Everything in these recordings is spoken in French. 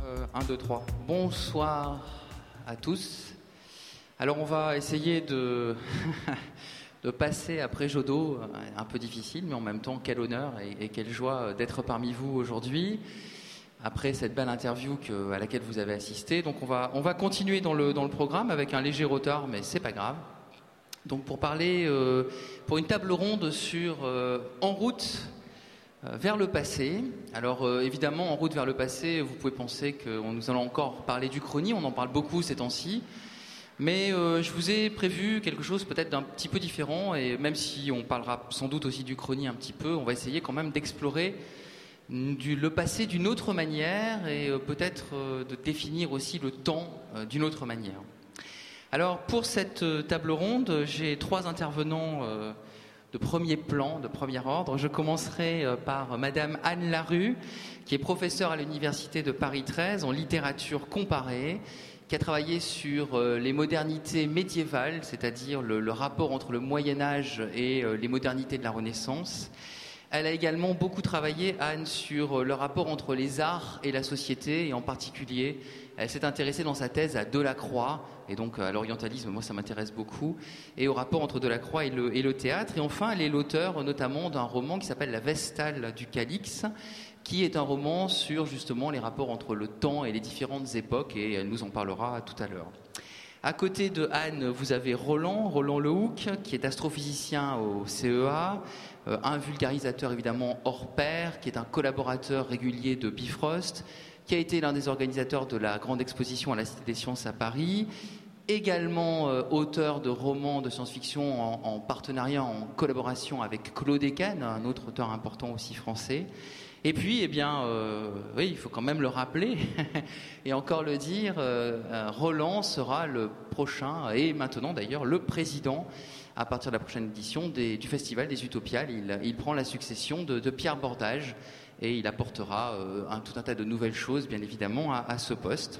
1, 2, 3. Bonsoir à tous. Alors on va essayer de passer après Jodo, un peu difficile, mais en même temps quel honneur et quelle joie d'être parmi vous aujourd'hui, après cette belle interview à laquelle vous avez assisté. Donc on va continuer dans le programme avec un léger retard, mais c'est pas grave. Donc pour parler, pour une table ronde sur En route vers le passé. Alors évidemment, En route vers le passé, vous pouvez penser que nous allons encore parler d'Uchronie, on en parle beaucoup ces temps-ci. Mais je vous ai prévu quelque chose peut-être d'un petit peu différent, et même si on parlera sans doute aussi d'Uchronie un petit peu, on va essayer quand même d'explorer le passé d'une autre manière et peut-être de définir aussi le temps d'une autre manière. Alors pour cette table ronde, j'ai 3 intervenants de premier plan, de premier ordre. Je commencerai par Madame Anne Larue, qui est professeure à l'Université de Paris 13 en littérature comparée, qui a travaillé sur les modernités médiévales, c'est-à-dire le rapport entre le Moyen-Âge et les modernités de la Renaissance. Elle a également beaucoup travaillé, Anne, sur le rapport entre les arts et la société, et en particulier, elle s'est intéressée dans sa thèse à Delacroix, et donc à l'orientalisme, moi ça m'intéresse beaucoup, et au rapport entre Delacroix et le théâtre. Et enfin, elle est l'auteur notamment d'un roman qui s'appelle La Vestale du Cadix, qui est un roman sur justement les rapports entre le temps et les différentes époques, et elle nous en parlera tout à l'heure. À côté de Anne, vous avez Roland Lehoucq, qui est astrophysicien au CEA, un vulgarisateur évidemment hors pair, qui est un collaborateur régulier de Bifrost, qui a été l'un des organisateurs de la grande exposition à la Cité des Sciences à Paris, également auteur de romans de science-fiction en partenariat, en collaboration avec Claude Eken, un autre auteur important aussi français. Et puis, oui, il faut quand même le rappeler et encore le dire, Roland sera le prochain, et maintenant d'ailleurs le président, à partir de la prochaine édition du Festival des Utopiales. Il prend la succession de Pierre Bordage, et il apportera tout un tas de nouvelles choses, bien évidemment, à ce poste.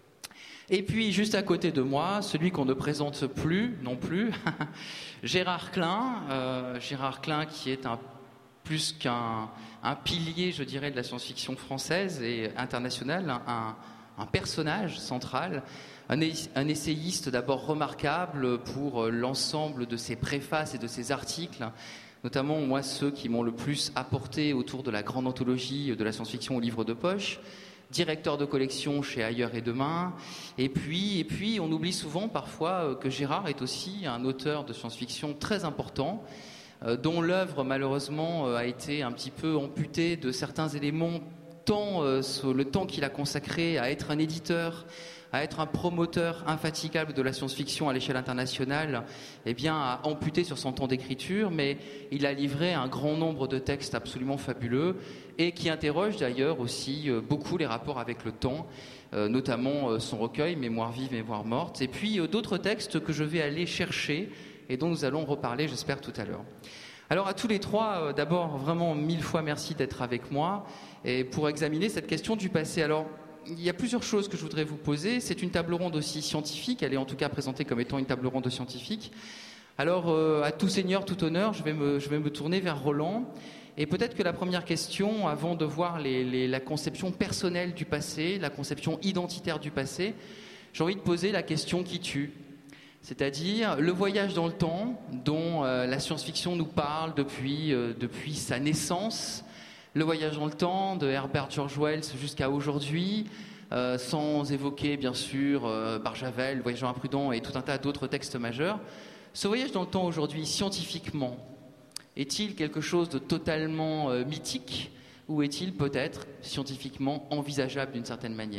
Et puis, juste à côté de moi, celui qu'on ne présente plus, non plus, Gérard Klein. Gérard Klein, qui est plus qu'un pilier, je dirais, de la science-fiction française et internationale, un personnage central, un essayiste d'abord remarquable pour l'ensemble de ses préfaces et de ses articles, notamment moi ceux qui m'ont le plus apporté autour de la grande anthologie de la science-fiction au livre de poche, directeur de collection chez Ailleurs et Demain, et puis on oublie souvent parfois que Gérard est aussi un auteur de science-fiction très important, dont l'œuvre malheureusement a été un petit peu amputée de certains éléments, tant sur le temps qu'il a consacré à être un éditeur, à être un promoteur infatigable de la science-fiction à l'échelle internationale, a amputé sur son temps d'écriture, mais il a livré un grand nombre de textes absolument fabuleux et qui interrogent d'ailleurs aussi beaucoup les rapports avec le temps, notamment son recueil Mémoire vive, Mémoire morte, et puis d'autres textes que je vais aller chercher et dont nous allons reparler, j'espère, tout à l'heure. Alors à tous les 3, d'abord vraiment 1000 fois merci d'être avec moi et pour examiner cette question du passé. Alors il y a plusieurs choses que je voudrais vous poser. C'est une table ronde aussi scientifique, elle est en tout cas présentée comme étant une table ronde scientifique. Alors à tout seigneur, tout honneur, je vais me tourner vers Roland. Et peut-être que la première question, avant de voir la conception personnelle du passé, la conception identitaire du passé, j'ai envie de poser la question qui tue. C'est-à-dire le voyage dans le temps dont la science-fiction nous parle depuis sa naissance, le voyage dans le temps de Herbert George Wells jusqu'à aujourd'hui, sans évoquer bien sûr Barjavel, Le Voyageur imprudent et tout un tas d'autres textes majeurs. Ce voyage dans le temps aujourd'hui, scientifiquement, est-il quelque chose de totalement mythique ou est-il peut-être scientifiquement envisageable d'une certaine manière ?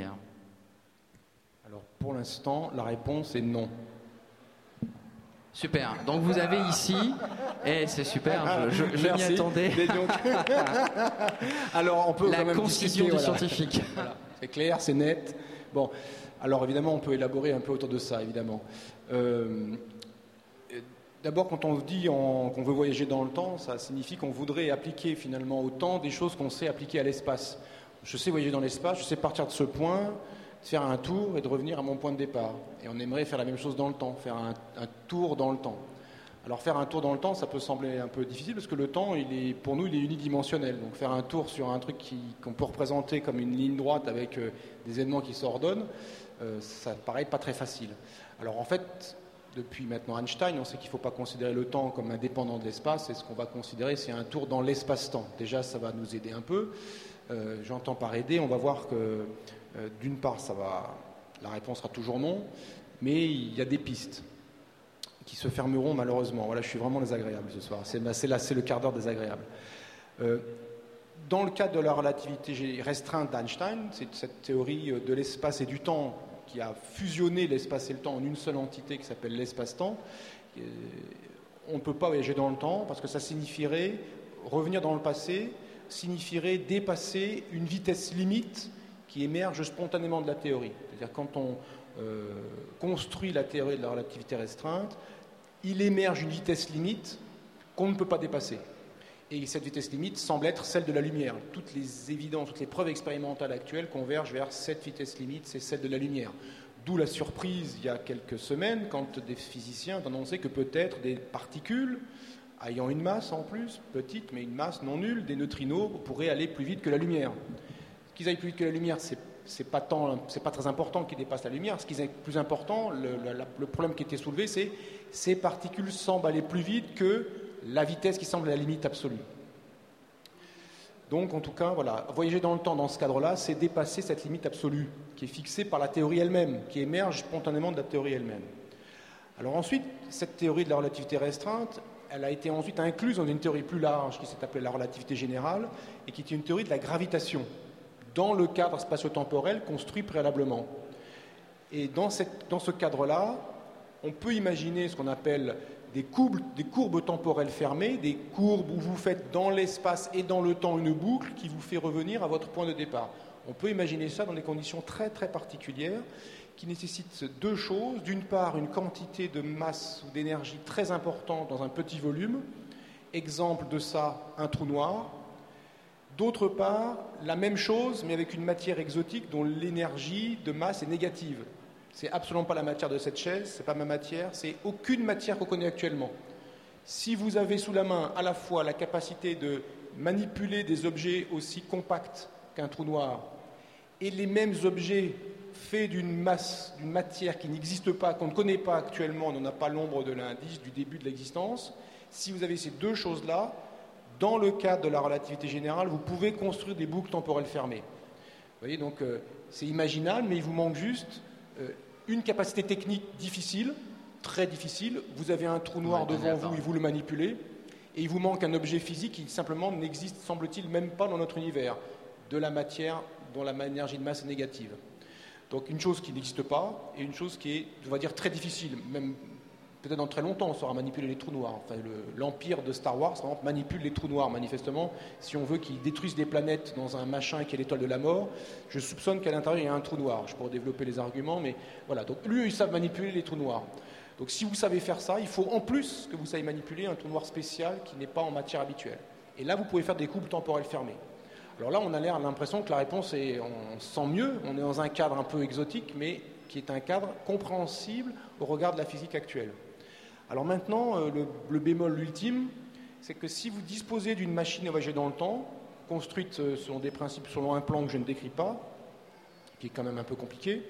Alors pour l'instant, la réponse est non. Super, donc vous avez ici, et c'est super, je m'y attendais, alors on peut la concision du scientifique. Voilà. C'est clair, c'est net. Bon, alors évidemment on peut élaborer un peu autour de ça, évidemment. D'abord, quand on dit qu'on veut voyager dans le temps, ça signifie qu'on voudrait appliquer finalement au temps des choses qu'on sait appliquer à l'espace. Je sais voyager dans l'espace, je sais partir de ce point, de faire un tour et de revenir à mon point de départ. Et on aimerait faire la même chose dans le temps, faire un tour dans le temps. Alors faire un tour dans le temps, ça peut sembler un peu difficile parce que le temps, pour nous, il est unidimensionnel. Donc faire un tour sur un truc qu'on peut représenter comme une ligne droite avec des événements qui s'ordonnent, ça paraît pas très facile. Alors en fait, depuis maintenant Einstein, on sait qu'il ne faut pas considérer le temps comme indépendant de l'espace, et ce qu'on va considérer, c'est un tour dans l'espace-temps. Déjà, ça va nous aider un peu. J'entends par aider, on va voir que d'une part, la réponse sera toujours non, mais il y a des pistes qui se fermeront malheureusement. Voilà, je suis vraiment désagréable ce soir. C'est le quart d'heure désagréable. Dans le cadre de la relativité restreinte d'Einstein, c'est cette théorie de l'espace et du temps qui a fusionné l'espace et le temps en une seule entité qui s'appelle l'espace-temps. On ne peut pas voyager dans le temps parce que ça signifierait revenir dans le passé, signifierait dépasser une vitesse limite qui émerge spontanément de la théorie. C'est-à-dire quand on construit la théorie de la relativité restreinte, il émerge une vitesse limite qu'on ne peut pas dépasser. Et cette vitesse limite semble être celle de la lumière. Toutes les évidences, toutes les preuves expérimentales actuelles convergent vers cette vitesse limite, c'est celle de la lumière. D'où la surprise, il y a quelques semaines, quand des physiciens ont annoncé que peut-être des particules, ayant une masse en plus, petite, mais une masse non nulle, des neutrinos, pourraient aller plus vite que la lumière. Qu'ils aillent plus vite que la lumière, c'est pas très important qu'ils dépassent la lumière. Ce qui est plus important, le problème qui était soulevé, c'est ces particules semblent aller plus vite que la vitesse qui semble la limite absolue. Donc, en tout cas, voilà, voyager dans le temps dans ce cadre-là, c'est dépasser cette limite absolue qui est fixée par la théorie elle-même, qui émerge spontanément de la théorie elle-même. Alors ensuite, cette théorie de la relativité restreinte, elle a été ensuite incluse dans une théorie plus large qui s'est appelée la relativité générale et qui est une théorie de la gravitation dans le cadre spatio-temporel construit préalablement. Et dans ce cadre-là, on peut imaginer ce qu'on appelle des courbes temporelles fermées, des courbes où vous faites dans l'espace et dans le temps une boucle qui vous fait revenir à votre point de départ. On peut imaginer ça dans des conditions très très particulières qui nécessitent deux choses. D'une part, une quantité de masse ou d'énergie très importante dans un petit volume. Exemple de ça, un trou noir. D'autre part, la même chose, mais avec une matière exotique dont l'énergie de masse est négative. C'est absolument pas la matière de cette chaise, c'est pas ma matière, c'est aucune matière qu'on connaît actuellement. Si vous avez sous la main à la fois la capacité de manipuler des objets aussi compacts qu'un trou noir et les mêmes objets faits d'une masse, d'une matière qui n'existe pas, qu'on ne connaît pas actuellement, on n'en a pas l'ombre de l'indice du début de l'existence, si vous avez ces deux choses-là, dans le cadre de la relativité générale, vous pouvez construire des boucles temporelles fermées. Vous voyez, donc c'est imaginable, mais il vous manque juste une capacité technique difficile, très difficile. Vous avez un trou noir devant vous et vous le manipulez, et il vous manque un objet physique qui simplement n'existe, semble-t-il, même pas dans notre univers, de la matière dont la énergie de masse est négative. Donc une chose qui n'existe pas, et une chose qui est, on va dire, très difficile, même peut-être dans très longtemps, on saura manipuler les trous noirs. Enfin, l'empire de Star Wars, par exemple, manipule les trous noirs, manifestement. Si on veut qu'ils détruisent des planètes dans un machin qui est l'étoile de la mort, je soupçonne qu'à l'intérieur, il y a un trou noir. Je pourrais développer les arguments, mais voilà. Donc, lui, ils savent manipuler les trous noirs. Donc, si vous savez faire ça, il faut en plus que vous sachiez manipuler un trou noir spécial qui n'est pas en matière habituelle. Et là, vous pouvez faire des courbes temporelles fermées. Alors là, on a l'impression que la réponse est, on sent mieux, on est dans un cadre un peu exotique, mais qui est un cadre compréhensible au regard de la physique actuelle. Alors maintenant, le bémol ultime, c'est que si vous disposez d'une machine à voyager dans le temps, construite selon des principes, selon un plan que je ne décris pas, qui est quand même un peu compliqué,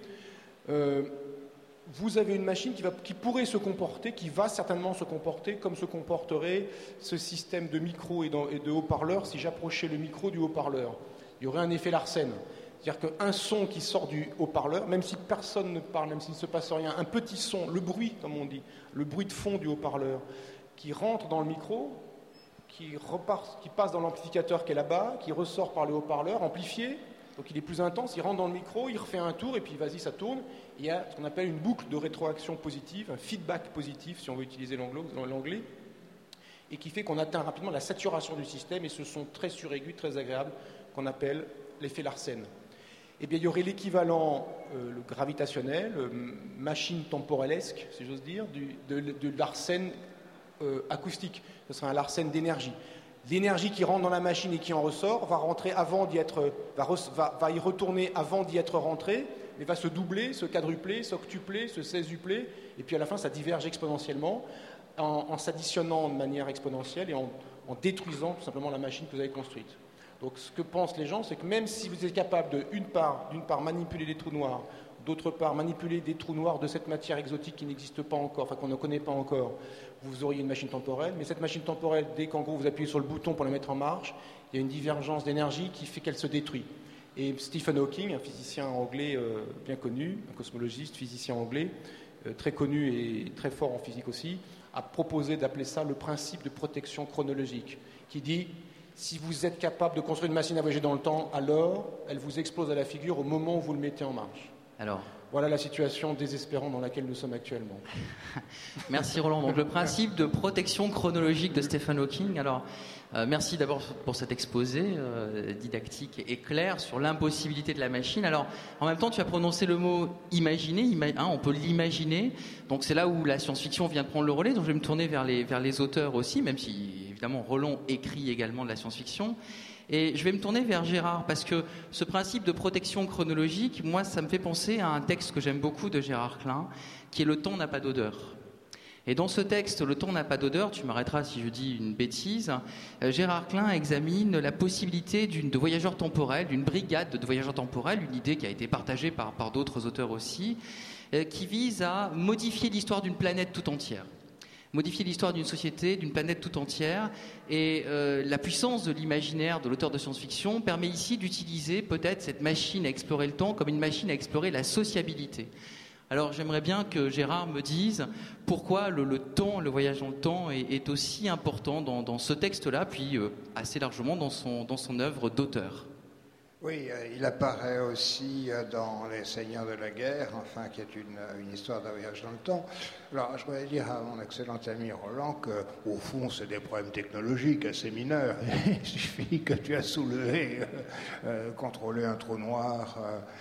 vous avez une machine qui pourrait se comporter, qui va certainement se comporter comme se comporterait ce système de micro et de haut-parleur si j'approchais le micro du haut-parleur. Il y aurait un effet Larsen. C'est-à-dire qu'un son qui sort du haut-parleur, même si personne ne parle, même s'il ne se passe rien, un petit son, le bruit, comme on dit, le bruit de fond du haut-parleur, qui rentre dans le micro, qui passe dans l'amplificateur qui est là-bas, qui ressort par le haut-parleur, amplifié, donc il est plus intense, il rentre dans le micro, il refait un tour, et puis vas-y, ça tourne. Il y a ce qu'on appelle une boucle de rétroaction positive, un feedback positif, si on veut utiliser l'anglais, et qui fait qu'on atteint rapidement la saturation du système, et ce son très suraigu, très agréable, qu'on appelle l'effet Larsen. Eh bien, il y aurait l'équivalent le gravitationnel, machine temporelesque, si j'ose dire, de Larsen acoustique. Ce serait un Larsen d'énergie. L'énergie qui rentre dans la machine et qui en ressort va rentrer avant d'y être, va y retourner avant d'y être rentrée, mais va se doubler, se quadrupler, s'octupler, se sextupler, et puis à la fin, ça diverge exponentiellement, en s'additionnant de manière exponentielle et en détruisant tout simplement la machine que vous avez construite. Donc ce que pensent les gens, c'est que même si vous êtes capable de, d'une part, manipuler des trous noirs, d'autre part, manipuler des trous noirs de cette matière exotique qui n'existe pas encore, enfin qu'on ne connaît pas encore, vous auriez une machine temporelle. Mais cette machine temporelle, dès qu'en gros vous appuyez sur le bouton pour la mettre en marche, il y a une divergence d'énergie qui fait qu'elle se détruit. Et Stephen Hawking, un physicien anglais bien connu, un cosmologiste, physicien anglais, très connu et très fort en physique aussi, a proposé d'appeler ça le principe de protection chronologique, qui dit si vous êtes capable de construire une machine à voyager dans le temps, alors elle vous explose à la figure au moment où vous le mettez en marche. Alors, voilà la situation désespérante dans laquelle nous sommes actuellement. Merci Roland. Donc le principe de protection chronologique de Stephen Hawking. Alors, merci d'abord pour cet exposé didactique et clair sur l'impossibilité de la machine. Alors, en même temps, tu as prononcé le mot imaginer. On peut l'imaginer. Donc c'est là où la science-fiction vient de prendre le relais. Donc je vais me tourner vers les auteurs aussi, même si évidemment Roland écrit également de la science-fiction. Et je vais me tourner vers Gérard, parce que ce principe de protection chronologique, moi, ça me fait penser à un texte que j'aime beaucoup de Gérard Klein, qui est « Le temps n'a pas d'odeur ». Et dans ce texte, « Le temps n'a pas d'odeur », tu m'arrêteras si je dis une bêtise, Gérard Klein examine la possibilité de voyageurs temporels, d'une brigade de voyageurs temporels, une idée qui a été partagée par d'autres auteurs aussi, qui vise à modifier l'histoire d'une planète tout entière. Modifier l'histoire d'une société, d'une planète tout entière. Et la puissance de l'imaginaire de l'auteur de science-fiction permet ici d'utiliser peut-être cette machine à explorer le temps comme une machine à explorer la sociabilité. Alors j'aimerais bien que Gérard me dise pourquoi le temps, le voyage dans le temps est aussi important dans ce texte-là, puis assez largement dans son œuvre d'auteur. Oui, il apparaît aussi dans Les Seigneurs de la Guerre, enfin, qui est une histoire d'un voyage dans le temps. Alors, je voudrais dire à mon excellent ami Roland qu'au fond, c'est des problèmes technologiques assez mineurs. Il suffit que tu as soulevé, contrôler un trou noir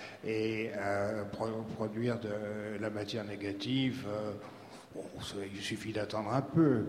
et produire de la matière négative. Il suffit d'attendre un peu.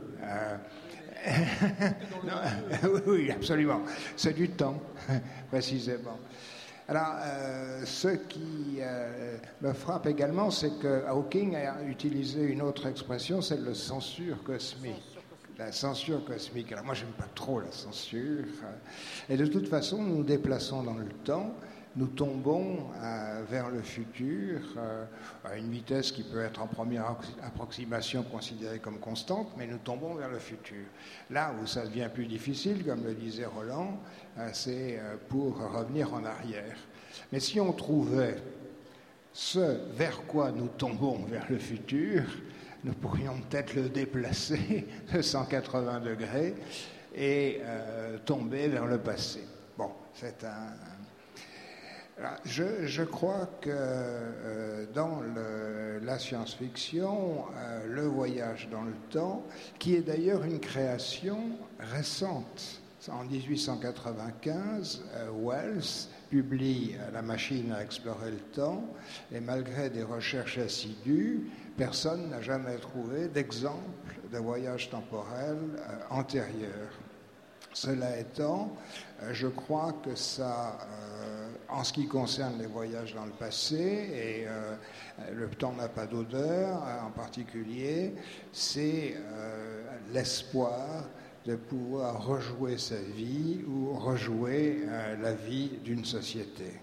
Non, oui, absolument. C'est du temps, précisément. Alors, ce qui me frappe également, c'est que Hawking a utilisé une autre expression, celle de censure cosmique. La censure cosmique. Alors moi, j'aime pas trop la censure. Et de toute façon, nous nous déplaçons dans le temps. Nous tombons vers le futur à une vitesse qui peut être en première approximation considérée comme constante, mais nous tombons vers le futur. Là où ça devient plus difficile, comme le disait Roland, c'est pour revenir en arrière. Mais si on trouvait ce vers quoi nous tombons vers le futur, nous pourrions peut-être le déplacer de 180 degrés et tomber vers le passé. Bon, c'est Je crois que dans la science-fiction, le voyage dans le temps, qui est d'ailleurs une création récente. En 1895, Wells publie La machine à explorer le temps, et malgré des recherches assidues, personne n'a jamais trouvé d'exemple de voyage temporel antérieur. Cela étant, je crois que ça, en ce qui concerne les voyages dans le passé, et le temps n'a pas d'odeur en particulier, c'est l'espoir de pouvoir rejouer sa vie ou rejouer la vie d'une société.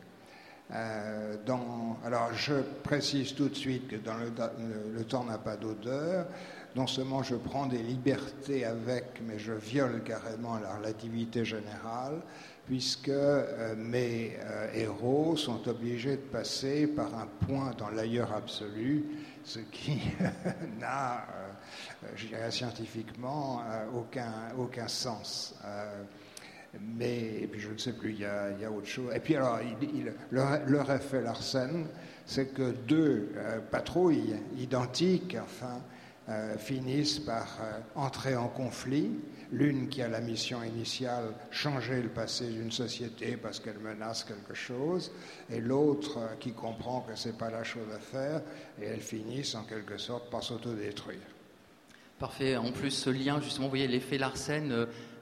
Alors je précise tout de suite que dans le temps n'a pas d'odeur. Non seulement je prends des libertés avec, mais je viole carrément la relativité générale, puisque mes héros sont obligés de passer par un point dans l'ailleurs absolu, ce qui n'a, je dirais scientifiquement, aucun sens. Et puis je ne sais plus, il y a autre chose. Et puis alors, leur effet Larsen, c'est que deux patrouilles identiques, enfin, finissent par entrer en conflit. L'une qui a la mission initiale, changer le passé d'une société parce qu'elle menace quelque chose, et l'autre qui comprend que c'est pas la chose à faire, et elles finissent en quelque sorte par s'autodétruire. Parfait. En plus, ce lien, justement, vous voyez l'effet Larsen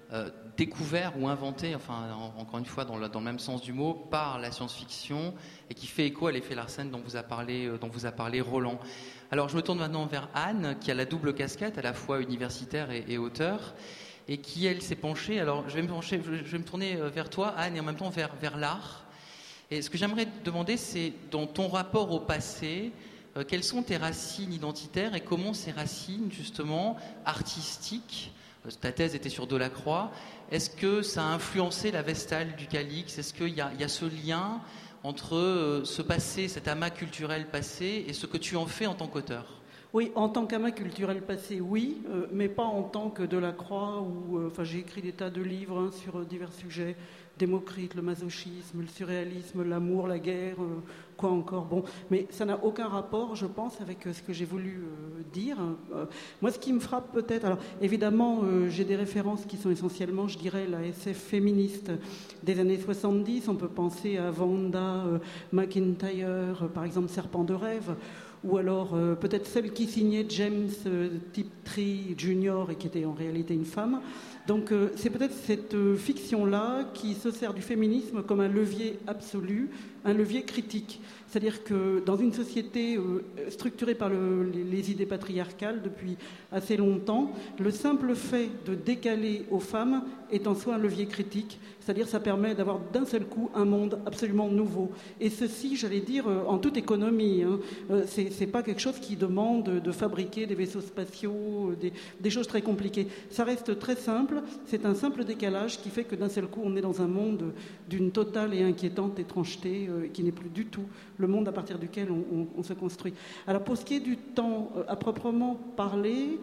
découvert ou inventé, enfin encore une fois dans le même sens du mot, par la science-fiction et qui fait écho à l'effet Larsen dont vous a parlé Roland. Alors je me tourne maintenant vers Anne, qui a la double casquette, à la fois universitaire et auteur, et qui elle s'est penchée. Alors je vais me tourner vers toi, Anne, et en même temps vers l'art. Et ce que j'aimerais te demander, c'est dans ton rapport au passé, quelles sont tes racines identitaires et comment ces racines justement artistiques, ta thèse était sur Delacroix, est-ce que ça a influencé la Vestale du Calix? Est-ce qu'il y a ce lien entre ce passé, cet amas culturel passé, et ce que tu en fais en tant qu'auteur? Oui, en tant qu'amas culturel passé, oui, mais pas en tant que Delacroix, j'ai écrit des tas de livres sur divers sujets, Démocrite, le masochisme, le surréalisme, l'amour, la guerre, quoi encore. Bon, mais ça n'a aucun rapport, je pense, avec ce que j'ai voulu dire. Moi, ce qui me frappe peut-être, alors évidemment, j'ai des références qui sont essentiellement, je dirais, la SF féministe des années 70. On peut penser à Wanda McIntyre, par exemple, Serpent de rêve, ou alors peut-être celle qui signait James Tiptree Jr. et qui était en réalité une femme. Donc c'est peut-être cette fiction-là qui se sert du féminisme comme un levier absolu, un levier critique. C'est-à-dire que dans une société structurée par les idées patriarcales depuis assez longtemps, le simple fait de décaler aux femmes est en soi un levier critique. C'est-à-dire ça permet d'avoir d'un seul coup un monde absolument nouveau. Et ceci, j'allais dire, en toute économie. C'est pas quelque chose qui demande de fabriquer des vaisseaux spatiaux, des choses très compliquées. Ça reste très simple. C'est un simple décalage qui fait que d'un seul coup, on est dans un monde d'une totale et inquiétante étrangeté qui n'est plus du tout le monde à partir duquel on se construit. Alors pour ce qui est du temps à proprement parler,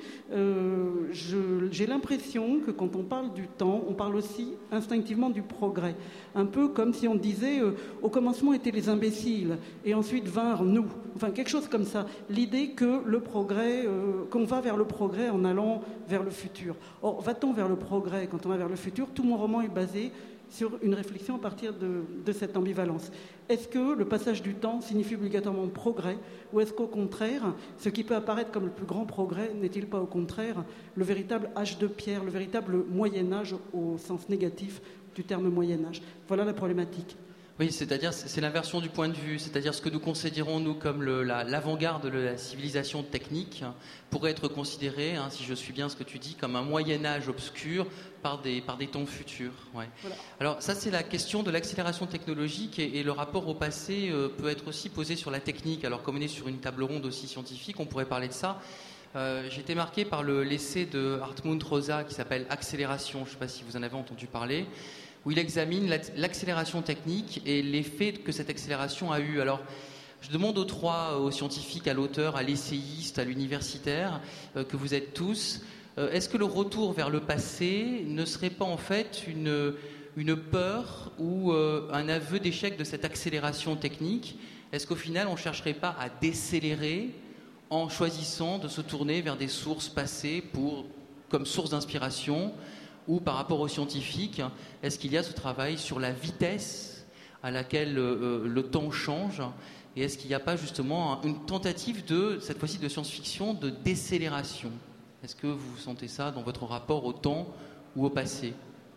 j'ai l'impression que quand on parle du temps, on parle aussi instinctivement du progrès. Un peu comme si on disait au commencement étaient les imbéciles et ensuite vinrent nous. Enfin quelque chose comme ça. L'idée que le progrès, qu'on va vers le progrès en allant vers le futur. Or, va-t-on vers le progrès quand on va vers le futur? Tout mon roman est basé sur une réflexion à partir de cette ambivalence. Est-ce que le passage du temps signifie obligatoirement progrès, ou est-ce qu'au contraire, ce qui peut apparaître comme le plus grand progrès n'est-il pas au contraire le véritable âge de pierre, le véritable Moyen-Âge au sens négatif du terme Moyen-Âge? Voilà la problématique. Oui, c'est-à-dire c'est l'inversion du point de vue, c'est-à-dire ce que nous considérons nous comme l'avant-garde de la civilisation technique pourrait être considéré, si je suis bien ce que tu dis, comme un Moyen-Âge obscur par des temps futurs. Ouais. Voilà. Alors ça c'est la question de l'accélération technologique et le rapport au passé peut être aussi posé sur la technique. Alors comme on est sur une table ronde aussi scientifique, on pourrait parler de ça. J'ai été marqué par l'essai de Hartmut Rosa qui s'appelle Accélération, je ne sais pas si vous en avez entendu parler, où il examine l'accélération technique et l'effet que cette accélération a eu. Alors, je demande aux trois, aux scientifiques, à l'auteur, à l'essayiste, à l'universitaire, que vous êtes tous, est-ce que le retour vers le passé ne serait pas en fait une peur ou un aveu d'échec de cette accélération technique? Est-ce qu'au final, on ne chercherait pas à décélérer en choisissant de se tourner vers des sources passées comme source d'inspiration? Ou par rapport aux scientifiques, est-ce qu'il y a ce travail sur la vitesse à laquelle le temps change? Et est-ce qu'il n'y a pas justement une tentative cette fois-ci de science-fiction, de décélération? Est-ce que vous sentez ça dans votre rapport au temps ou au passé?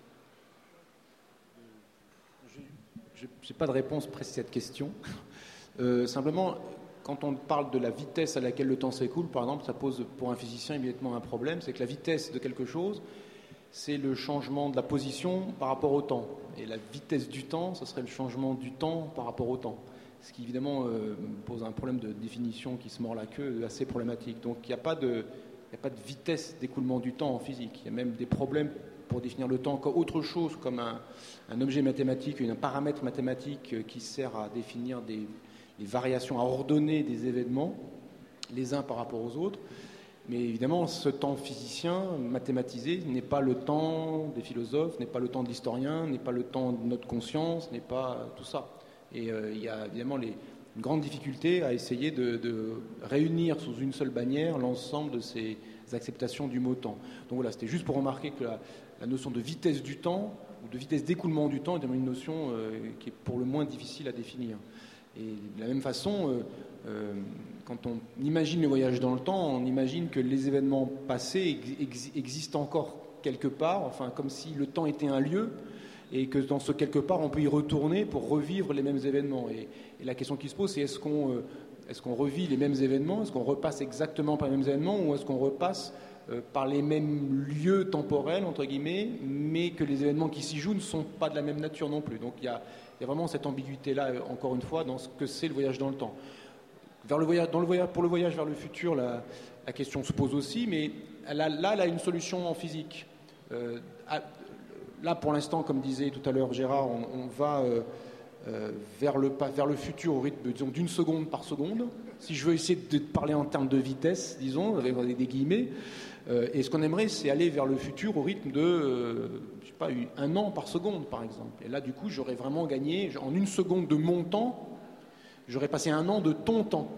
Je n'ai pas de réponse précise à cette question. Simplement, quand on parle de la vitesse à laquelle le temps s'écoule, par exemple, ça pose pour un physicien immédiatement un problème, c'est que la vitesse de quelque chose, c'est le changement de la position par rapport au temps. Et la vitesse du temps, ce serait le changement du temps par rapport au temps. Ce qui, évidemment, pose un problème de définition qui se mord la queue assez problématique. Donc, il n'y a pas de vitesse d'écoulement du temps en physique. Il y a même des problèmes pour définir le temps comme autre chose, comme un objet mathématique, un paramètre mathématique qui sert à définir des variations, à ordonner des événements, les uns par rapport aux autres. Mais évidemment, ce temps physicien, mathématisé, n'est pas le temps des philosophes, n'est pas le temps de l'historien, n'est pas le temps de notre conscience, n'est pas tout ça. Et il y a évidemment une grande difficulté à essayer de réunir sous une seule bannière l'ensemble de ces acceptations du mot temps. Donc voilà, c'était juste pour remarquer que la notion de vitesse du temps, ou de vitesse d'écoulement du temps, est une notion qui est pour le moins difficile à définir. Et de la même façon, quand on imagine le voyage dans le temps, on imagine que les événements passés existent encore quelque part, enfin comme si le temps était un lieu, et que dans ce quelque part, on peut y retourner pour revivre les mêmes événements. Et la question qui se pose, c'est est-ce qu'on revit les mêmes événements, est-ce qu'on repasse exactement par les mêmes événements, ou est-ce qu'on repasse par les mêmes lieux temporels, entre guillemets, mais que les événements qui s'y jouent ne sont pas de la même nature non plus. Donc il y a vraiment cette ambiguïté-là, encore une fois, dans ce que c'est le voyage dans le temps. Pour le voyage vers le futur, la question se pose aussi, mais elle a une solution en physique. Là, pour l'instant, comme disait tout à l'heure Gérard, on va vers le futur au rythme, disons, d'une seconde par seconde. Si je veux essayer de parler en termes de vitesse, disons, avec des guillemets, et ce qu'on aimerait, c'est aller vers le futur au rythme de, je sais pas, 1 an par seconde, par exemple. Et là, du coup, j'aurais vraiment gagné, en 1 seconde de mon temps, j'aurais passé 1 an de ton temps.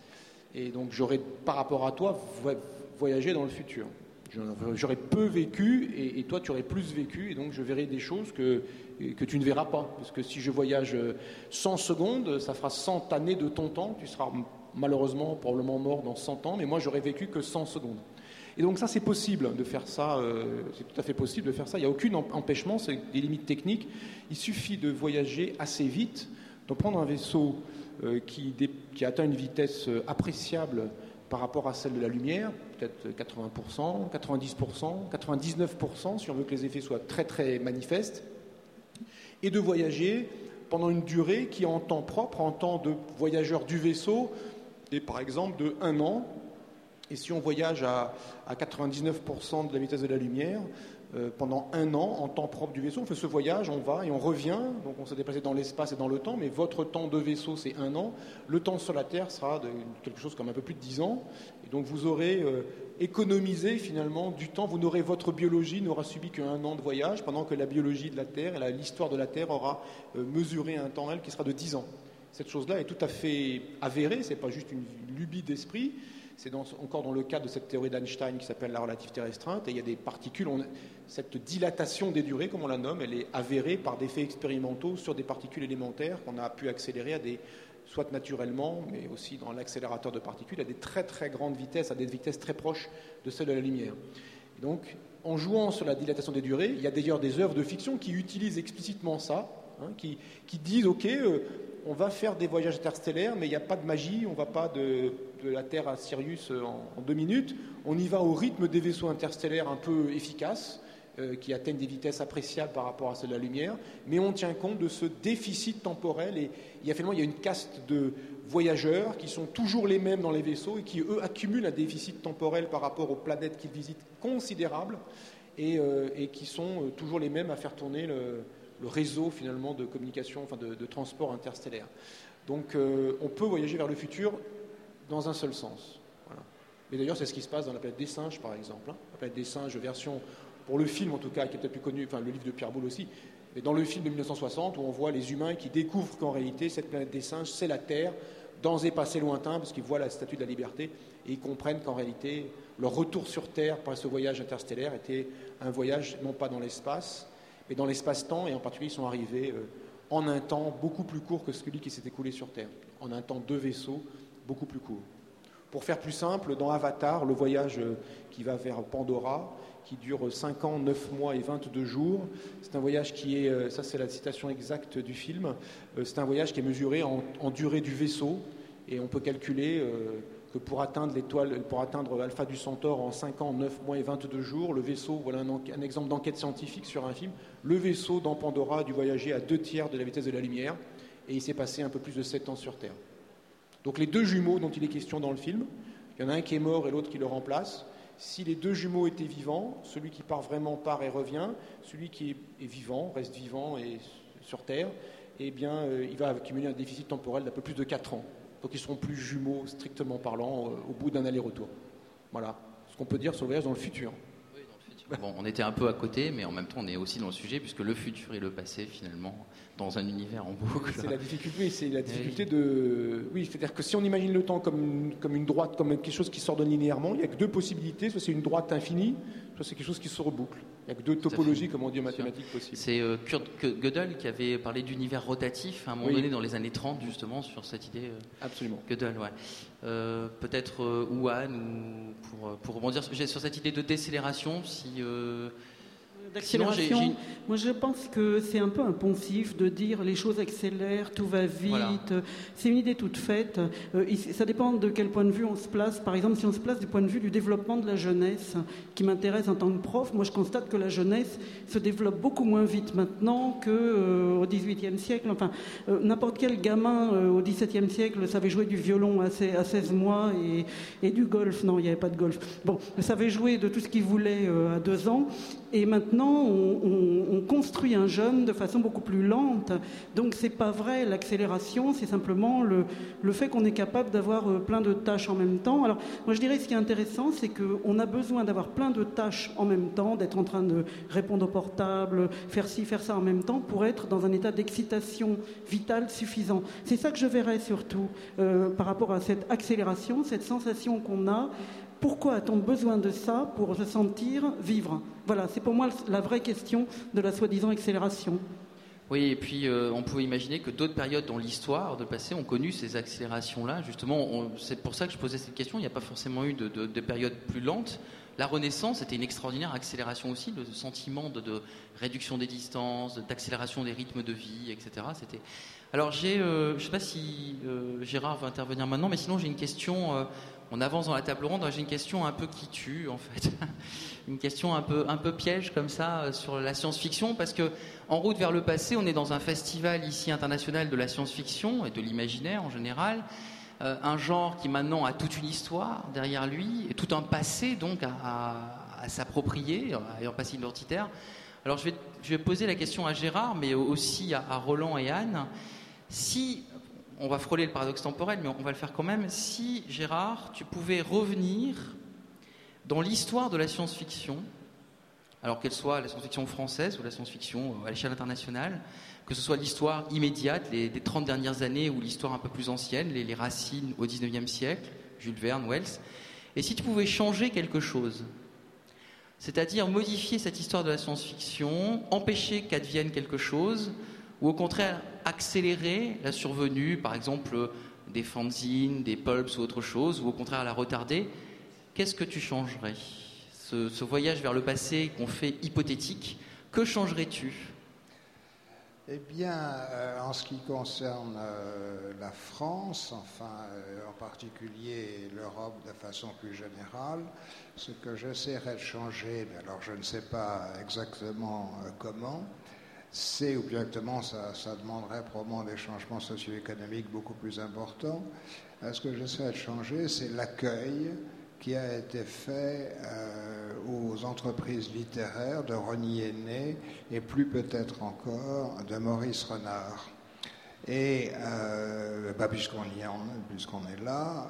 Et donc, j'aurais, par rapport à toi, voyagé dans le futur. J'aurais peu vécu et toi, tu aurais plus vécu. Et donc, je verrai des choses que tu ne verras pas. Parce que si je voyage 100 secondes, ça fera 100 années de ton temps. Tu seras malheureusement, probablement mort dans 100 ans. Mais moi, j'aurais vécu que 100 secondes. Et donc ça, c'est possible de faire ça, c'est tout à fait possible de faire ça. Il n'y a aucun empêchement, c'est des limites techniques. Il suffit de voyager assez vite, de prendre un vaisseau qui atteint une vitesse appréciable par rapport à celle de la lumière, peut-être 80%, 90%, 99%, si on veut que les effets soient très très manifestes, et de voyager pendant une durée qui, en temps propre, en temps de voyageur du vaisseau, est par exemple de 1 an. Et si on voyage à 99% de la vitesse de la lumière, pendant 1 an, en temps propre du vaisseau, on fait ce voyage, on va et on revient, donc on s'est déplacé dans l'espace et dans le temps, mais votre temps de vaisseau, c'est 1 an. Le temps sur la Terre sera de quelque chose comme un peu plus de 10 ans. Et donc vous aurez économisé finalement du temps. Votre biologie n'aura subi qu'1 an de voyage, pendant que la biologie de la Terre et l'histoire de la Terre aura mesuré un temps, elle, qui sera de 10 ans. Cette chose-là est tout à fait avérée, c'est pas juste une lubie d'esprit. C'est encore dans le cadre de cette théorie d'Einstein qui s'appelle la relativité restreinte. Et il y a des particules, cette dilatation des durées, comme on la nomme, elle est avérée par des faits expérimentaux sur des particules élémentaires qu'on a pu accélérer soit naturellement, mais aussi dans l'accélérateur de particules, à des très très grandes vitesses, à des vitesses très proches de celles de la lumière. Et donc, en jouant sur la dilatation des durées, il y a d'ailleurs des œuvres de fiction qui utilisent explicitement ça, qui disent, OK, on va faire des voyages interstellaires, mais il n'y a pas de magie, on ne va pas de la Terre à Sirius en 2 minutes, on y va au rythme des vaisseaux interstellaires un peu efficaces, qui atteignent des vitesses appréciables par rapport à celle de la lumière, mais on tient compte de ce déficit temporel, et il y a une caste de voyageurs qui sont toujours les mêmes dans les vaisseaux et qui, eux, accumulent un déficit temporel par rapport aux planètes qu'ils visitent considérable, et qui sont toujours les mêmes à faire tourner le réseau finalement de communication, enfin de transport interstellaire. Donc on peut voyager vers le futur dans un seul sens. Voilà. Mais d'ailleurs, c'est ce qui se passe dans la planète des singes, par exemple. La planète des singes, version, pour le film en tout cas, qui est peut-être plus connu, enfin le livre de Pierre Boulle aussi, mais dans le film de 1960, où on voit les humains qui découvrent qu'en réalité, cette planète des singes, c'est la Terre, dans un passé lointain, parce qu'ils voient la statue de la liberté, et ils comprennent qu'en réalité, leur retour sur Terre par ce voyage interstellaire était un voyage, non pas dans l'espace, mais dans l'espace-temps, et en particulier, ils sont arrivés en un temps beaucoup plus court que celui qui s'est écoulé sur Terre, en un temps de vaisseau beaucoup plus court. Pour faire plus simple, dans Avatar, le voyage qui va vers Pandora, qui dure 5 ans, 9 mois et 22 jours, c'est un voyage qui est, ça c'est la citation exacte du film, c'est un voyage qui est mesuré en durée du vaisseau, et on peut calculer que pour atteindre l'étoile, pour atteindre Alpha du Centaure en 5 ans, 9 mois et 22 jours, le vaisseau, voilà un exemple d'enquête scientifique sur un film, le vaisseau dans Pandora a dû voyager à 2/3 de la vitesse de la lumière, et il s'est passé un peu plus de 7 ans sur Terre. Donc les 2 jumeaux dont il est question dans le film, il y en a un qui est mort et l'autre qui le remplace. Si les 2 jumeaux étaient vivants, celui qui part vraiment part et revient, celui qui est vivant, reste vivant et sur Terre, eh bien il va accumuler un déficit temporel d'un peu plus de 4 ans. Donc ils ne seront plus jumeaux strictement parlant au bout d'un aller-retour. Voilà ce qu'on peut dire sur le voyage dans le futur. Oui, dans le futur. Bon, on était un peu à côté, mais en même temps on est aussi dans le sujet, puisque le futur et le passé finalement, dans un univers en boucle. C'est la difficulté, de... Oui, c'est-à-dire que si on imagine le temps comme une droite, comme quelque chose qui s'ordonne linéairement, il n'y a que 2 possibilités, soit c'est une droite infinie, soit c'est quelque chose qui se reboucle. Il n'y a que 2 topologies, comme on dit en mathématiques, possibles. C'est Kurt Gödel qui avait parlé d'univers rotatif à un moment donné dans les années 30, justement, sur cette idée. Absolument. Gödel, ouais. Peut-être Ouan, ou pour rebondir sur cette idée de décélération, si D'accélération. Moi, je pense que c'est un peu un poncif de dire les choses accélèrent, tout va vite. Voilà. C'est une idée toute faite. Ça dépend de quel point de vue on se place. Par exemple, si on se place du point de vue du développement de la jeunesse, qui m'intéresse en tant que prof, moi, je constate que la jeunesse se développe beaucoup moins vite maintenant qu'au XVIIIe siècle. Enfin, n'importe quel gamin au XVIIe siècle savait jouer du violon à 16 mois et du golf. Non, il n'y avait pas de golf. Bon, savait jouer de tout ce qu'il voulait à 2 ans. Et maintenant, on construit un jeune de façon beaucoup plus lente. Donc, c'est pas vrai l'accélération, c'est simplement le fait qu'on est capable d'avoir plein de tâches en même temps. Alors, moi, je dirais ce qui est intéressant, c'est qu'on a besoin d'avoir plein de tâches en même temps, d'être en train de répondre au portable, faire ci, faire ça en même temps, pour être dans un état d'excitation vitale suffisant. C'est ça que je verrais surtout par rapport à cette accélération, cette sensation qu'on a. Pourquoi a-t-on besoin de ça pour se sentir vivre ? Voilà, c'est pour moi la vraie question de la soi-disant accélération. Oui, et puis on pouvait imaginer que d'autres périodes dans l'histoire de passé ont connu ces accélérations-là. Justement, c'est pour ça que je posais cette question. Il n'y a pas forcément eu de périodes plus lentes. La Renaissance était une extraordinaire accélération aussi, le sentiment de réduction des distances, d'accélération des rythmes de vie, etc. Alors, je ne sais pas si Gérard va intervenir maintenant, mais sinon j'ai une question... on avance dans la table ronde, j'ai une question un peu qui tue, en fait. Une question un peu piège, comme ça, sur la science-fiction, parce que En route vers le passé, on est dans un festival ici international de la science-fiction et de l'imaginaire en général. Un genre qui maintenant a toute une histoire derrière lui et tout un passé donc à s'approprier, un passé identitaire. Alors je vais poser la question à Gérard, mais aussi à Roland et Anne. Si, on va frôler le paradoxe temporel, mais on va le faire quand même. Si, Gérard, tu pouvais revenir dans l'histoire de la science-fiction, alors qu'elle soit la science-fiction française ou la science-fiction à l'échelle internationale, que ce soit l'histoire immédiate, des 30 dernières années, ou l'histoire un peu plus ancienne, les racines au 19e siècle, Jules Verne, Wells, et si tu pouvais changer quelque chose, c'est-à-dire modifier cette histoire de la science-fiction, empêcher qu'advienne quelque chose, ou au contraire accélérer la survenue, par exemple des fanzines, des pulps ou autre chose, ou au contraire la retarder, qu'est-ce que tu changerais ? Ce voyage vers le passé qu'on fait hypothétique, que changerais-tu ? Eh bien, en ce qui concerne la France, en particulier l'Europe de façon plus générale, ce que j'essaierai de changer, mais alors je ne sais pas exactement comment, c'est, ou bien exactement, ça demanderait probablement des changements socio-économiques beaucoup plus importants. Ce que j'essaierai de changer, c'est l'accueil qui a été fait aux entreprises littéraires de Rosny Aîné et plus peut-être encore de Maurice Renard. Et puisqu'on est là,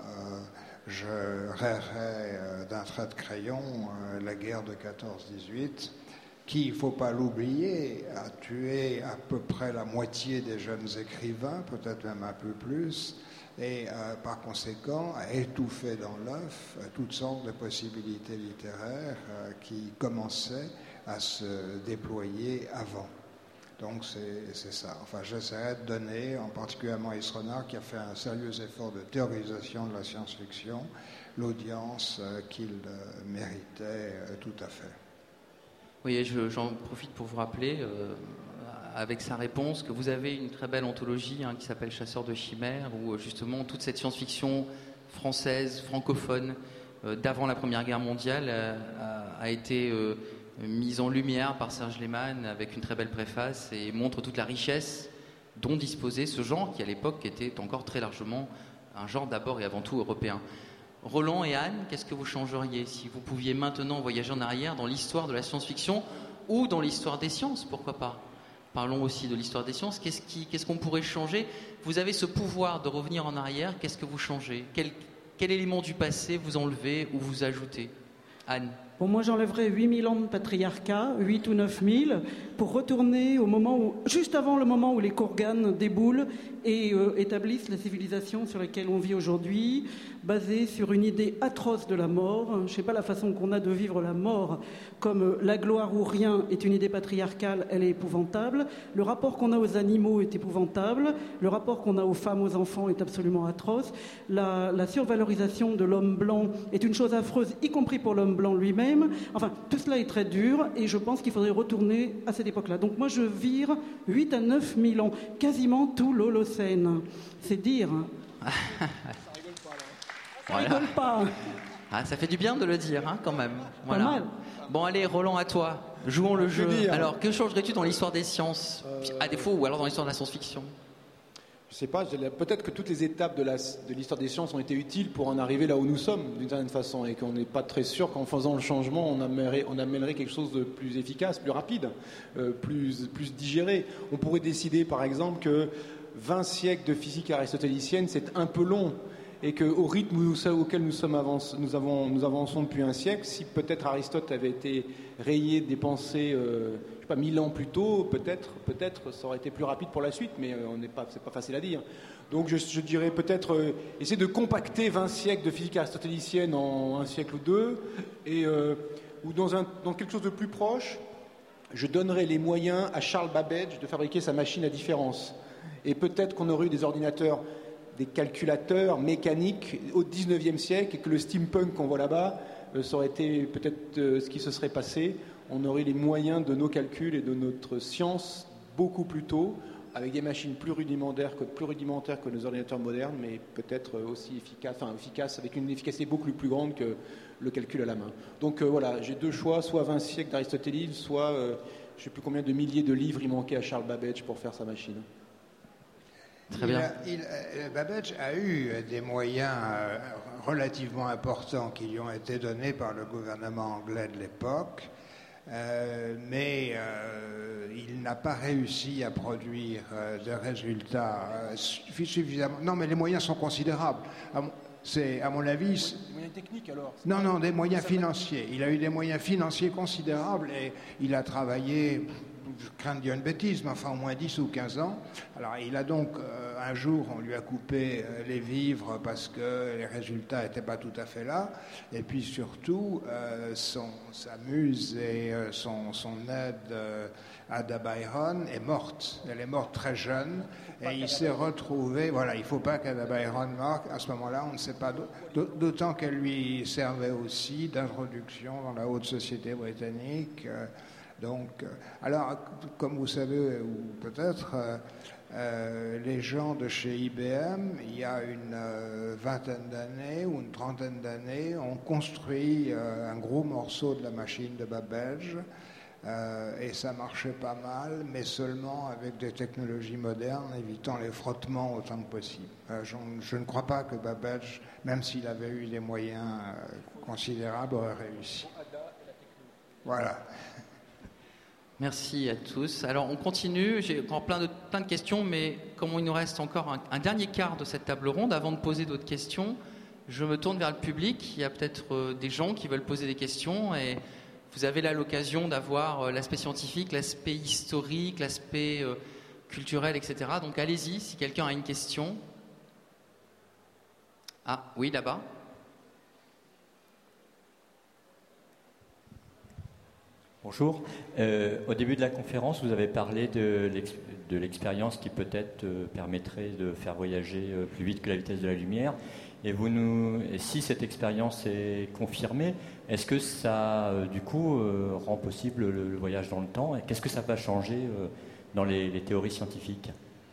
je rayerais d'un trait de crayon la guerre de 14-18, qui, il ne faut pas l'oublier, a tué à peu près la moitié des jeunes écrivains, peut-être même un peu plus, et par conséquent a étouffé dans l'œuf toutes sortes de possibilités littéraires qui commençaient à se déployer avant. Donc c'est ça. Enfin, j'essaierai de donner, en particulièrement Maurice Renard, qui a fait un sérieux effort de théorisation de la science-fiction, l'audience qu'il méritait tout à fait. Oui, j'en profite pour vous rappeler, avec sa réponse, que vous avez une très belle anthologie qui s'appelle Chasseurs de chimères, où justement toute cette science-fiction française, francophone, d'avant la Première Guerre mondiale, a été mise en lumière par Serge Lehmann avec une très belle préface et montre toute la richesse dont disposait ce genre qui à l'époque était encore très largement un genre d'abord et avant tout européen. Roland et Anne, qu'est-ce que vous changeriez si vous pouviez maintenant voyager en arrière dans l'histoire de la science-fiction ou dans l'histoire des sciences, pourquoi pas ? Parlons aussi de l'histoire des sciences. Qu'est-ce qu'on pourrait changer ? Vous avez ce pouvoir de revenir en arrière, qu'est-ce que vous changez ? Quel élément du passé vous enlevez ou vous ajoutez ? Anne ? Bon, moi, j'enlèverais 8000 ans de patriarcat, 8 ou 9000, pour retourner au moment où, juste avant le moment où les Kourganes déboulent et établissent la civilisation sur laquelle on vit aujourd'hui, basée sur une idée atroce de la mort. Je ne sais pas la façon qu'on a de vivre la mort, comme la gloire ou rien est une idée patriarcale, elle est épouvantable. Le rapport qu'on a aux animaux est épouvantable. Le rapport qu'on a aux femmes, aux enfants est absolument atroce. La survalorisation de l'homme blanc est une chose affreuse, y compris pour l'homme blanc lui-même. même. Enfin, tout cela est très dur et je pense qu'il faudrait retourner à cette époque-là. Donc moi, je vire 8 à 9 000 ans, quasiment tout l'Holocène. C'est dire. Ça rigole pas. Ah, ça fait du bien de le dire, hein, quand même. Voilà. Pas mal. Bon, allez, Roland, à toi. Jouons le jeu. Alors, que changerais-tu dans l'histoire des sciences, à défaut, ou alors dans l'histoire de la science-fiction? Je ne sais pas, peut-être que toutes les étapes de l'histoire des sciences ont été utiles pour en arriver là où nous sommes, d'une certaine façon, et qu'on n'est pas très sûr qu'en faisant le changement, on amènerait quelque chose de plus efficace, plus rapide, plus digéré. On pourrait décider, par exemple, que 20 siècles de physique aristotélicienne, c'est un peu long, et qu'au rythme auquel nous avançons depuis un siècle, si peut-être Aristote avait été rayé des pensées, je sais pas, 1000 ans plus tôt, peut-être ça aurait été plus rapide pour la suite, mais c'est pas facile à dire. Donc je dirais peut-être essayer de compacter 20 siècles de physique aristotélicienne en un siècle ou deux, ou dans quelque chose de plus proche, je donnerais les moyens à Charles Babbage de fabriquer sa machine à différence. Et peut-être qu'on aurait eu des ordinateurs, des calculateurs mécaniques au 19e siècle, et que le steampunk qu'on voit là-bas, ça aurait été peut-être ce qui se serait passé. On aurait les moyens de nos calculs et de notre science beaucoup plus tôt, avec des machines plus rudimentaires que nos ordinateurs modernes, mais peut-être aussi efficaces, avec une efficacité beaucoup plus grande que le calcul à la main. Donc voilà, j'ai deux choix, soit 20 siècles d'Aristotélie, soit je ne sais plus combien de milliers de livres il manquait à Charles Babbage pour faire sa machine. Très bien. Babbage a eu des moyens relativement importants qui lui ont été donnés par le gouvernement anglais de l'époque, mais il n'a pas réussi à produire de résultats suffisamment. Non, mais les moyens sont considérables. C'est, à mon avis... Des moyens techniques, alors? Non, des moyens financiers. Il a eu des moyens financiers considérables et il a travaillé... Je crains de dire une bêtise, mais enfin au moins 10 ou 15 ans. Alors il a donc, un jour, on lui a coupé les vivres parce que les résultats n'étaient pas tout à fait là. Et puis surtout, sa muse et son aide, Ada Byron, est morte. Elle est morte très jeune et il s'est retrouvé... Voilà, il ne faut pas qu'Ada Byron meure. À ce moment-là, on ne sait pas... D'autant qu'elle lui servait aussi d'introduction dans la haute société britannique... Donc, alors, comme vous savez, ou peut-être, les gens de chez IBM, il y a une vingtaine d'années ou une trentaine d'années, ont construit un gros morceau de la machine de Babbage, et ça marchait pas mal, mais seulement avec des technologies modernes, évitant les frottements autant que possible. Je ne crois pas que Babbage, même s'il avait eu des moyens considérables, aurait réussi. Voilà. Merci à tous. Alors, on continue. J'ai encore plein de questions, mais comme il nous reste encore un dernier quart de cette table ronde, avant de poser d'autres questions, je me tourne vers le public. Il y a peut-être des gens qui veulent poser des questions et vous avez là l'occasion d'avoir l'aspect scientifique, l'aspect historique, l'aspect culturel, etc. Donc, allez-y si quelqu'un a une question. Ah, oui, là-bas. Bonjour. Au début de la conférence, vous avez parlé de l'expérience qui peut-être permettrait de faire voyager plus vite que la vitesse de la lumière. Et si cette expérience est confirmée, est-ce que ça, du coup, rend possible le voyage dans le temps? Et qu'est-ce que ça va changer dans les théories scientifiques?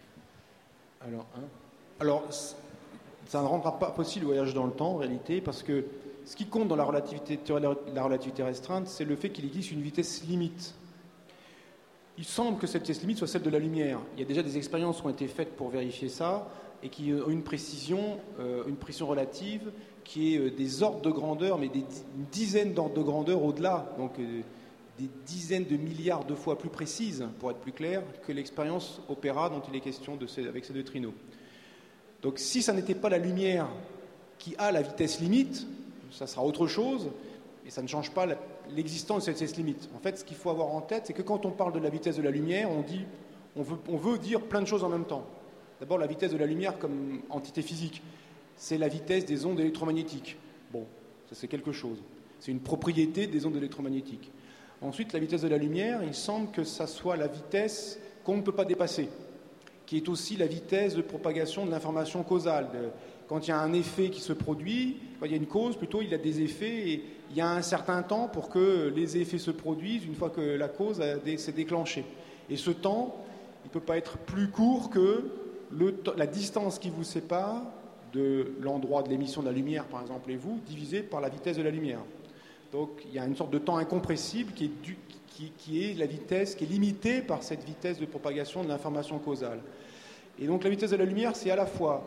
Alors, ça ne rendra pas possible le voyage dans le temps, en réalité, parce que ce qui compte dans la théorie de la relativité restreinte, c'est le fait qu'il existe une vitesse limite. Il semble que cette vitesse limite soit celle de la lumière. Il y a déjà des expériences qui ont été faites pour vérifier ça et qui ont une précision relative qui est des ordres de grandeur, mais une dizaine d'ordres de grandeur au-delà, donc des dizaines de milliards de fois plus précises, pour être plus clair, que l'expérience opéra dont il est question avec ces neutrinos. Donc si ça n'était pas la lumière qui a la vitesse limite, ça sera autre chose, et ça ne change pas l'existence de cette vitesse limite. En fait, ce qu'il faut avoir en tête, c'est que quand on parle de la vitesse de la lumière, on veut dire plein de choses en même temps. D'abord, la vitesse de la lumière comme entité physique, c'est la vitesse des ondes électromagnétiques. Bon, ça c'est quelque chose. C'est une propriété des ondes électromagnétiques. Ensuite, la vitesse de la lumière, il semble que ça soit la vitesse qu'on ne peut pas dépasser, qui qui est aussi la vitesse de propagation de l'information causale. Quand il y a un effet qui se produit, quand il y a une cause, plutôt il y a des effets, et il y a un certain temps pour que les effets se produisent une fois que la cause s'est déclenchée. Et ce temps, il ne peut pas être plus court que la distance qui vous sépare de l'endroit de l'émission de la lumière, par exemple, et vous, divisé par la vitesse de la lumière. Donc il y a une sorte de temps incompressible qui est la vitesse, qui est limitée par cette vitesse de propagation de l'information causale. Et donc la vitesse de la lumière, c'est à la fois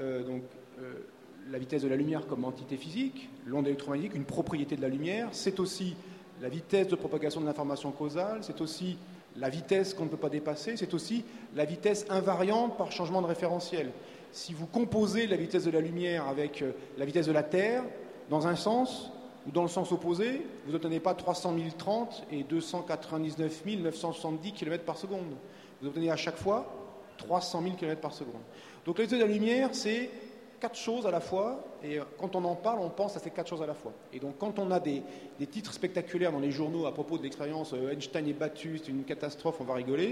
la vitesse de la lumière comme entité physique, l'onde électromagnétique, une propriété de la lumière, c'est aussi la vitesse de propagation de l'information causale, c'est aussi la vitesse qu'on ne peut pas dépasser, c'est aussi la vitesse invariante par changement de référentiel. Si vous composez la vitesse de la lumière avec la vitesse de la Terre, dans un sens ou dans le sens opposé, vous n'obtenez pas 300 030 et 299 970 km par seconde. Vous obtenez à chaque fois 300 000 km par seconde. Donc la vitesse de la lumière, c'est 4 choses à la fois, et quand on en parle, on pense à ces 4 choses à la fois. Et donc quand on a des titres spectaculaires dans les journaux à propos de l'expérience Einstein est battu, c'est une catastrophe, on va rigoler,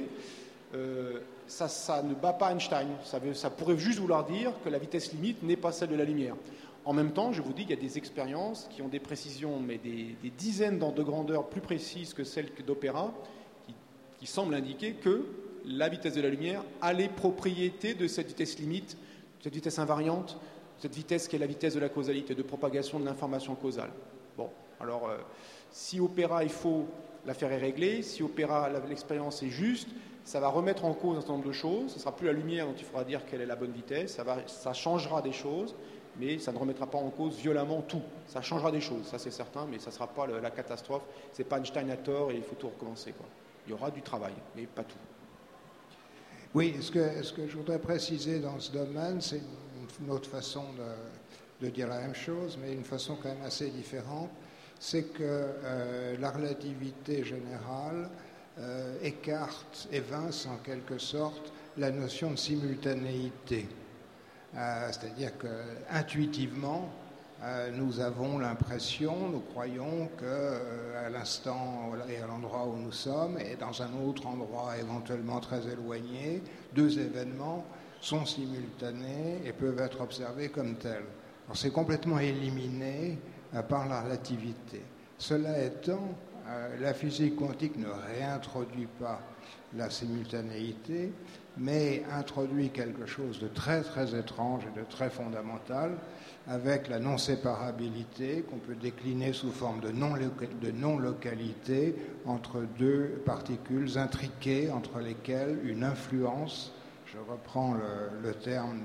ça ne bat pas Einstein. Ça pourrait juste vouloir dire que la vitesse limite n'est pas celle de la lumière. En même temps, je vous dis qu'il y a des expériences qui ont des précisions, mais des dizaines d'ordres de grandeur plus précises que celles d'Opéra, qui semblent indiquer que la vitesse de la lumière a les propriétés de cette vitesse limite, cette vitesse invariante, cette vitesse qui est la vitesse de la causalité, de propagation de l'information causale. Bon, alors, si Opéra est faux, l'affaire est réglée. Si Opéra, l'expérience est juste, ça va remettre en cause un certain nombre de choses. Ce ne sera plus la lumière dont il faudra dire quelle est la bonne vitesse. Ça changera des choses, mais ça ne remettra pas en cause violemment tout. Ça changera des choses, ça c'est certain, mais ça ne sera pas la catastrophe. Ce n'est pas Einstein à tort et il faut tout recommencer, quoi. Il y aura du travail, mais pas tout. Oui, ce que je voudrais préciser dans ce domaine, c'est une autre façon de dire la même chose, mais une façon quand même assez différente, c'est que la relativité générale écarte, évince en quelque sorte la notion de simultanéité. C'est-à-dire qu'intuitivement, nous avons l'impression, nous croyons qu'à l'instant et à l'endroit où nous sommes, et dans un autre endroit éventuellement très éloigné, 2 événements sont simultanés et peuvent être observés comme tels. Alors c'est complètement éliminé par la relativité. Cela étant, la physique quantique ne réintroduit pas la simultanéité, mais introduit quelque chose de très très étrange et de très fondamental, avec la non-séparabilité qu'on peut décliner sous forme de non-localité entre 2 particules intriquées entre lesquelles une influence, je reprends le terme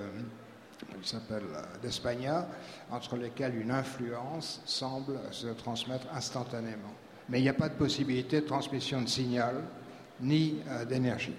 d'Espagna, entre lesquelles une influence semble se transmettre instantanément. Mais il n'y a pas de possibilité de transmission de signal ni d'énergie.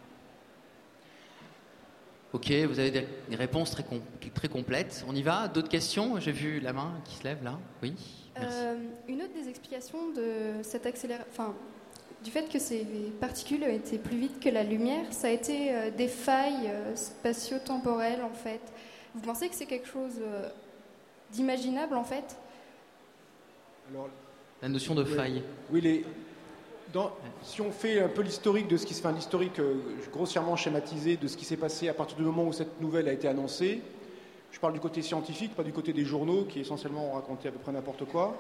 Ok, vous avez des réponses très complètes. On y va? D'autres questions? J'ai vu la main qui se lève là. Oui, merci. Une autre des explications de cette du fait que ces particules étaient plus vite que la lumière, ça a été des failles spatio-temporelles en fait. Vous pensez que c'est quelque chose d'imaginable en fait? Alors, la notion de faille. Oui, si on fait un peu l'historique de ce qui se fait, l'historique grossièrement schématisé de ce qui s'est passé à partir du moment où cette nouvelle a été annoncée, je parle du côté scientifique, pas du côté des journaux qui essentiellement ont raconté à peu près n'importe quoi.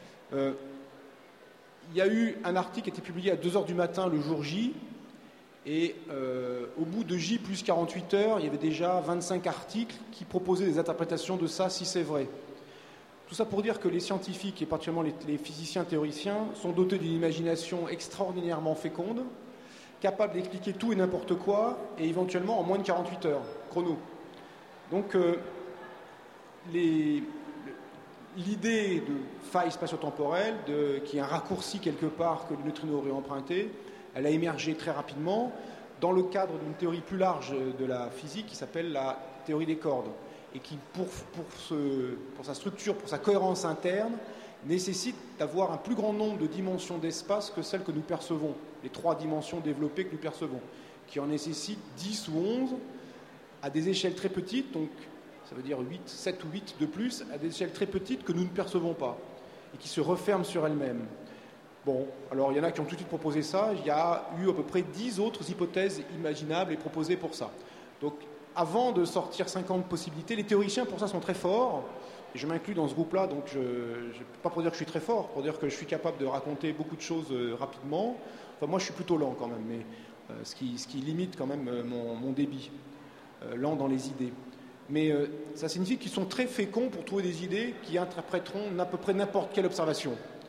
Il y a eu un article qui a été publié à 2h du matin le jour J, et au bout de J plus 48 heures, il y avait déjà 25 articles qui proposaient des interprétations de ça, si c'est vrai. Tout ça pour dire que les scientifiques, et particulièrement les physiciens théoriciens, sont dotés d'une imagination extraordinairement féconde, capable d'expliquer tout et n'importe quoi, et éventuellement en moins de 48 heures, chrono. Donc, l'idée de faille spatio-temporelle, qui est un raccourci quelque part que le neutrino aurait emprunté, elle a émergé très rapidement dans le cadre d'une théorie plus large de la physique qui s'appelle la théorie des cordes, et qui, pour sa structure, pour sa cohérence interne, nécessite d'avoir un plus grand nombre de dimensions d'espace que celles que nous percevons, les 3 dimensions développées que nous percevons, qui en nécessitent 10 ou 11 à des échelles très petites, donc ça veut dire 7 ou 8 de plus, à des échelles très petites que nous ne percevons pas, et qui se referment sur elles-mêmes. Bon, alors il y en a qui ont tout de suite proposé ça, il y a eu à peu près 10 autres hypothèses imaginables et proposées pour ça. Donc avant de sortir 50 possibilités, les théoriciens pour ça sont très forts, et je m'inclus dans ce groupe-là, donc pas pour dire que je suis très fort, pour dire que je suis capable de raconter beaucoup de choses rapidement. Enfin moi je suis plutôt lent quand même, mais ce qui limite quand même mon débit, lent dans les idées. Mais ça signifie qu'ils sont très féconds pour trouver des idées qui interpréteront à peu près n'importe quelle observation.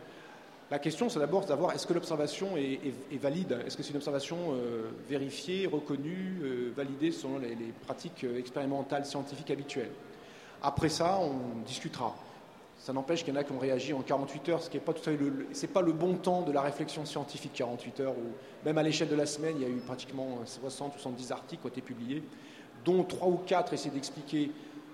La question, c'est d'abord de savoir est-ce que l'observation est valide, est-ce que c'est une observation vérifiée, reconnue, validée selon les pratiques expérimentales scientifiques habituelles. Après ça, on discutera. Ça n'empêche qu'il y en a qui ont réagi en 48 heures, ce qui n'est pas tout à fait c'est pas le bon temps de la réflexion scientifique, 48 heures, où même à l'échelle de la semaine, il y a eu pratiquement 60 ou 70 articles qui ont été publiés, dont 3 ou 4 essaient d'expliquer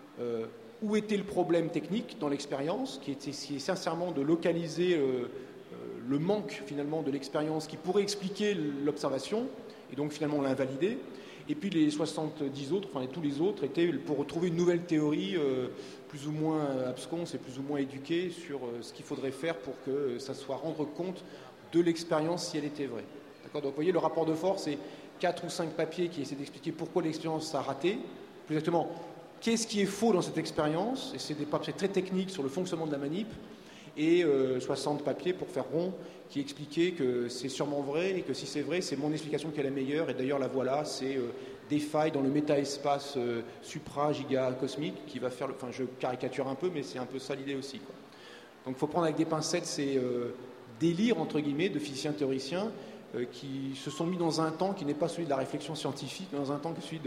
où était le problème technique dans l'expérience, qui est sincèrement de localiser le manque finalement de l'expérience qui pourrait expliquer l'observation, et donc finalement l'invalider. Et puis les 70 autres, enfin tous les autres, étaient pour retrouver une nouvelle théorie plus ou moins absconse et plus ou moins éduquée sur ce qu'il faudrait faire pour que ça soit rendre compte de l'expérience si elle était vraie. D'accord ? Donc vous voyez, le rapport de force, c'est 4 ou 5 papiers qui essaient d'expliquer pourquoi l'expérience a raté, plus exactement, qu'est-ce qui est faux dans cette expérience, et c'est des papiers très techniques sur le fonctionnement de la manip, et 60 papiers pour faire rond qui expliquaient que c'est sûrement vrai et que si c'est vrai, c'est mon explication qui est la meilleure. Et d'ailleurs, la voilà, c'est des failles dans le méta-espace supra-giga-cosmique qui va faire... Enfin, je caricature un peu, mais c'est un peu ça l'idée aussi, quoi. Donc il faut prendre avec des pincettes ces délires, entre guillemets, de physiciens-théoriciens qui se sont mis dans un temps qui n'est pas celui de la réflexion scientifique, mais dans un temps qui est celui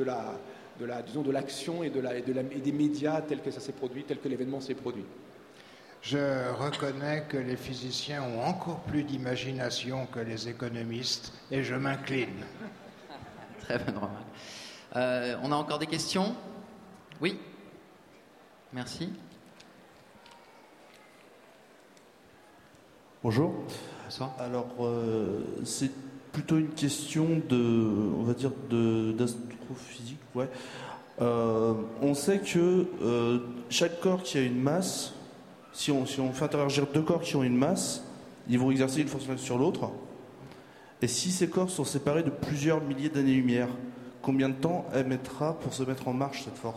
de l'action et des médias tels que ça s'est produit, tel que l'événement s'est produit. Je reconnais que les physiciens ont encore plus d'imagination que les économistes et je m'incline. Très bonne remarque. On a encore des questions ? Oui ? Merci. Bonjour. Bonsoir. Alors, c'est plutôt une question d'astrophysique. Ouais. On sait que chaque corps qui a une masse, si on fait interagir 2 corps qui ont une masse, ils vont exercer une force sur l'autre. Et si ces corps sont séparés de plusieurs milliers d'années-lumière, combien de temps elle mettra pour se mettre en marche, cette force ?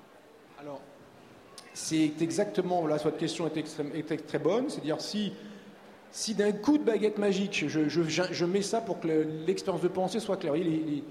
Alors, c'est exactement, là, votre question est très bonne, c'est-à-dire si d'un coup de baguette magique, je mets ça pour que l'expérience de pensée soit claire.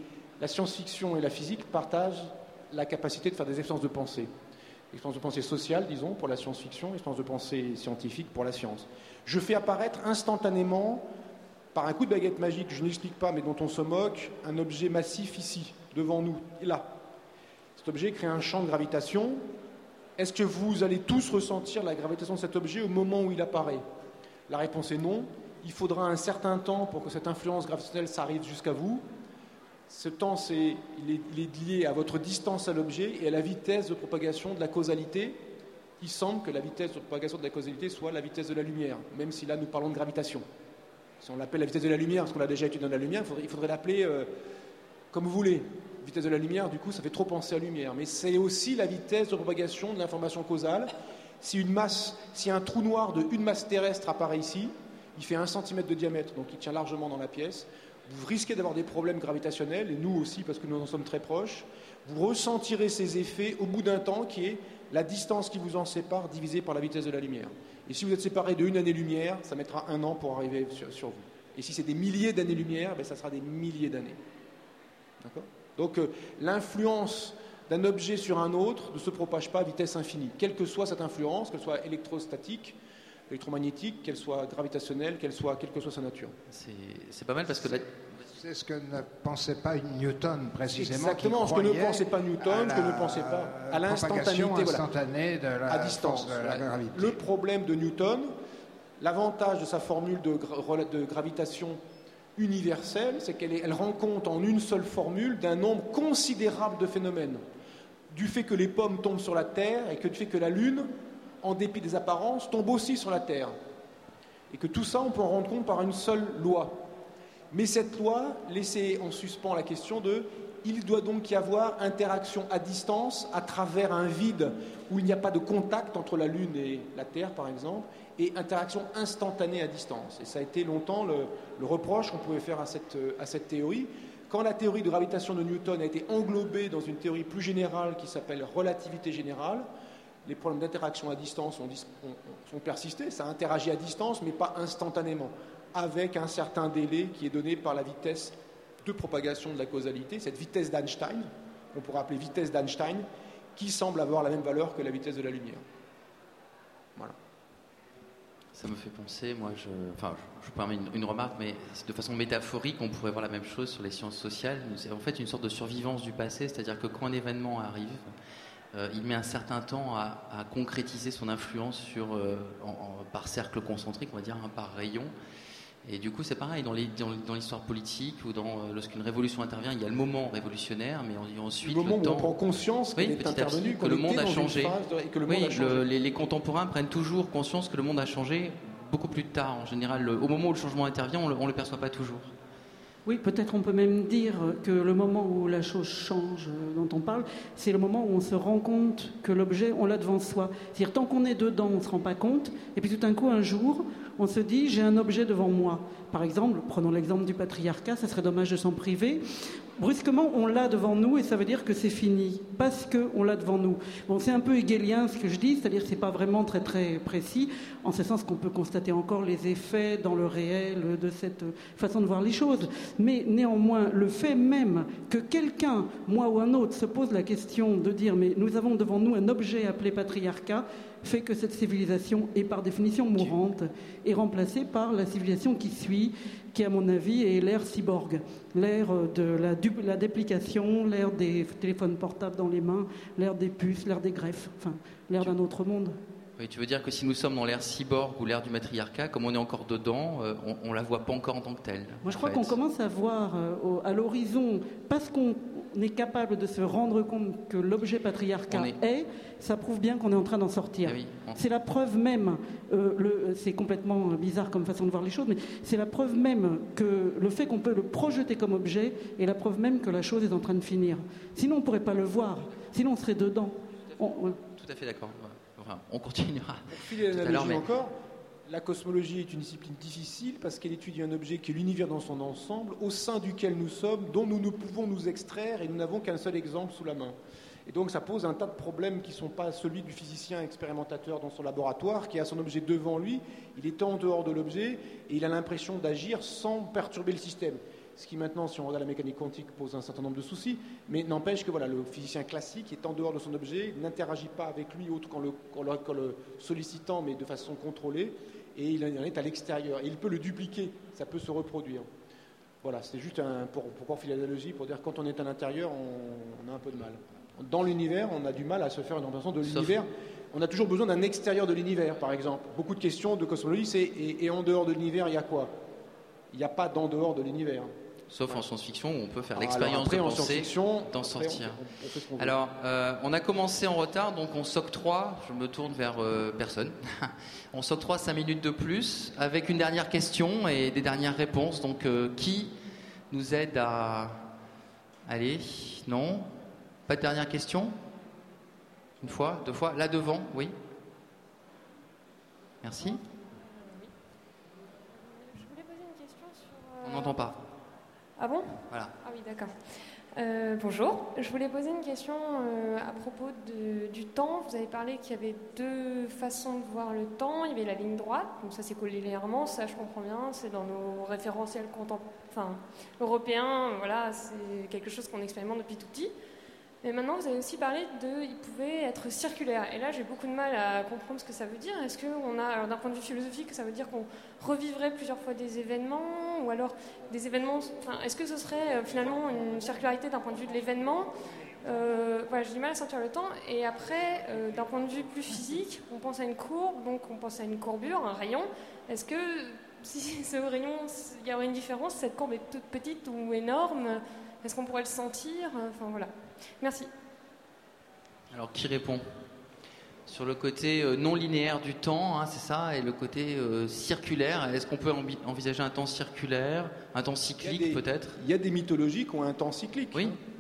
La science-fiction et la physique partagent la capacité de faire des expériences de pensée. Expérience de pensée sociale, disons, pour la science-fiction, expérience de pensée scientifique pour la science. Je fais apparaître instantanément, par un coup de baguette magique, je n'explique pas, mais dont on se moque, un objet massif ici, devant nous, et là. Cet objet crée un champ de gravitation. Est-ce que vous allez tous ressentir la gravitation de cet objet au moment où il apparaît ? La réponse est non. Il faudra un certain temps pour que cette influence gravitationnelle s'arrive jusqu'à vous. Ce temps, il est lié à votre distance à l'objet et à la vitesse de propagation de la causalité. Il semble que la vitesse de propagation de la causalité soit la vitesse de la lumière, même si là nous parlons de gravitation. Si on l'appelle la vitesse de la lumière, parce qu'on l'a déjà étudié dans la lumière, il faudrait l'appeler comme vous voulez. Vitesse de la lumière, du coup, ça fait trop penser à lumière. Mais c'est aussi la vitesse de propagation de l'information causale. Si un trou noir de une masse terrestre apparaît ici, il fait 1 cm de diamètre, donc il tient largement dans la pièce. Vous risquez d'avoir des problèmes gravitationnels, et nous aussi, parce que nous en sommes très proches. Vous ressentirez ces effets au bout d'un temps, qui est la distance qui vous en sépare divisée par la vitesse de la lumière. Et si vous êtes séparés de 1 année-lumière, ça mettra 1 an pour arriver sur vous. Et si c'est des milliers d'années-lumière, ça sera des milliers d'années. D'accord ? Donc l'influence d'un objet sur un autre ne se propage pas à vitesse infinie. Quelle que soit cette influence, qu'elle soit électrostatique, électromagnétique, qu'elle soit gravitationnelle, quelle que soit sa nature. C'est pas mal parce que... C'est ce que ne pensait pas Newton, précisément. Exactement, ce que ne pensait pas Newton, ce que ne pensait pas à l'instantanéité, instantanée de la à distance. Force de la gravité. Le problème de Newton, l'avantage de sa formule de gravitation universelle, c'est qu'elle rend compte en une seule formule d'un nombre considérable de phénomènes. Du fait que les pommes tombent sur la Terre et que du fait que la Lune, en dépit des apparences, tombe aussi sur la Terre. Et que tout ça, on peut en rendre compte par une seule loi. Mais cette loi laissait en suspens la question de il doit donc y avoir interaction à distance à travers un vide où il n'y a pas de contact entre la Lune et la Terre, par exemple, et interaction instantanée à distance. Et ça a été longtemps le reproche qu'on pouvait faire à cette théorie. Quand la théorie de gravitation de Newton a été englobée dans une théorie plus générale qui s'appelle relativité générale, les problèmes d'interaction à distance ont persisté. Ça interagit à distance, mais pas instantanément, avec un certain délai qui est donné par la vitesse de propagation de la causalité, cette vitesse d'Einstein, qu'on pourrait appeler vitesse d'Einstein, qui semble avoir la même valeur que la vitesse de la lumière. Voilà. Ça me fait penser, moi, je vous permets une remarque, mais de façon métaphorique, on pourrait voir la même chose sur les sciences sociales. C'est en fait une sorte de survivance du passé, c'est-à-dire que quand un événement arrive, il met un certain temps à concrétiser son influence par cercle concentrique, on va dire, par rayon. Et du coup, c'est pareil, dans l'histoire politique ou lorsqu'une révolution intervient, il y a le moment révolutionnaire, mais ensuite le moment le temps, où on prend conscience qu'il est intervenu, que le monde a changé. Les contemporains prennent toujours conscience que le monde a changé beaucoup plus tard. En général, au moment où le changement intervient, on ne le perçoit pas toujours. Oui, peut-être on peut même dire que le moment où la chose change dont on parle, c'est le moment où on se rend compte que l'objet, on l'a devant soi. C'est-à-dire, tant qu'on est dedans, on ne se rend pas compte, et puis tout d'un coup, un jour, on se dit, j'ai un objet devant moi. Par exemple, prenons l'exemple du patriarcat, ça serait dommage de s'en priver. Brusquement, on l'a devant nous et ça veut dire que c'est fini, parce qu'on l'a devant nous. Bon, c'est un peu hegelien ce que je dis, c'est-à-dire que c'est pas vraiment très très précis, en ce sens qu'on peut constater encore les effets dans le réel de cette façon de voir les choses. Mais néanmoins, le fait même que quelqu'un, moi ou un autre, se pose la question de dire, mais nous avons devant nous un objet appelé patriarcat, fait que cette civilisation est par définition mourante et remplacée par la civilisation qui suit, qui à mon avis est l'ère cyborg, l'ère de la déplication, l'ère des téléphones portables dans les mains, l'ère des puces, l'ère des greffes, enfin l'ère d'un autre monde. Oui, tu veux dire que si nous sommes dans l'ère cyborg ou l'ère du matriarcat, comme on est encore dedans, on la voit pas encore en tant que telle. Moi, je crois qu'on commence à voir à l'horizon, parce qu'on est capable de se rendre compte que l'objet patriarcat ça prouve bien qu'on est en train d'en sortir. Oui, c'est la preuve même, c'est complètement bizarre comme façon de voir les choses, mais c'est la preuve même que le fait qu'on peut le projeter comme objet est la preuve même que la chose est en train de finir. Sinon, on ne pourrait pas le voir, sinon on serait dedans. Tout à fait d'accord. Enfin, on continuera. Pour filer l'analogie encore, la cosmologie est une discipline difficile parce qu'elle étudie un objet qui est l'univers dans son ensemble, au sein duquel nous sommes, dont nous ne pouvons nous extraire et nous n'avons qu'un seul exemple sous la main. Et donc ça pose un tas de problèmes qui ne sont pas celui du physicien expérimentateur dans son laboratoire qui a son objet devant lui, il est en dehors de l'objet et il a l'impression d'agir sans perturber le système. Ce qui maintenant, si on regarde la mécanique quantique, pose un certain nombre de soucis, mais n'empêche que voilà, le physicien classique est en dehors de son objet, n'interagit pas avec lui autre qu'en le sollicitant, mais de façon contrôlée, et il en est à l'extérieur. Et il peut le dupliquer, ça peut se reproduire. Voilà, c'est juste pour filer l'analogie, pour dire que quand on est à l'intérieur, on a un peu de mal. Dans l'univers, on a du mal à se faire une représentation de l'univers. On a toujours besoin d'un extérieur de l'univers, par exemple. Beaucoup de questions de cosmologie, c'est et en dehors de l'univers, il y a quoi? Il n'y a pas d'en dehors de l'univers. Sauf en science-fiction où on peut faire l'expérience de penser, d'en sortir. Alors, on a commencé en retard, donc on s'octroie, je me tourne vers personne, on s'octroie 5 minutes de plus avec une dernière question et des dernières réponses. Donc, qui nous aide à... Allez, non? Pas de dernière question? Une fois, 2 fois? Là devant, oui. Merci. Je voulais poser une question sur... On n'entend pas. Ah bon? Voilà. Ah oui, d'accord. Bonjour. Je voulais poser une question à propos du temps. Vous avez parlé qu'il y avait 2 façons de voir le temps. Il y avait la ligne droite, donc ça c'est linéairement, ça je comprends bien, c'est dans nos référentiels européens, voilà, c'est quelque chose qu'on expérimente depuis tout petit. Mais maintenant, vous avez aussi parlé il pouvait être circulaire. Et là, j'ai beaucoup de mal à comprendre ce que ça veut dire. Est-ce qu'on a, alors d'un point de vue philosophique, ça veut dire qu'on revivrait plusieurs fois des événements, ou alors des événements. Est-ce que ce serait finalement une circularité d'un point de vue de l'événement? Voilà, j'ai du mal à sentir le temps. Et après, d'un point de vue plus physique, on pense à une courbe, donc on pense à une courbure, un rayon. Est-ce que si ce rayon, il y aurait une différence, cette courbe est toute petite ou énorme? Est-ce qu'on pourrait le sentir? Enfin voilà. Merci. Alors, qui répond? Sur le côté non linéaire du temps, hein, c'est ça, et le côté circulaire. Est-ce qu'on peut envisager un temps circulaire, un temps cyclique peut-être? Il y a des mythologies qui ont un temps cyclique. Oui.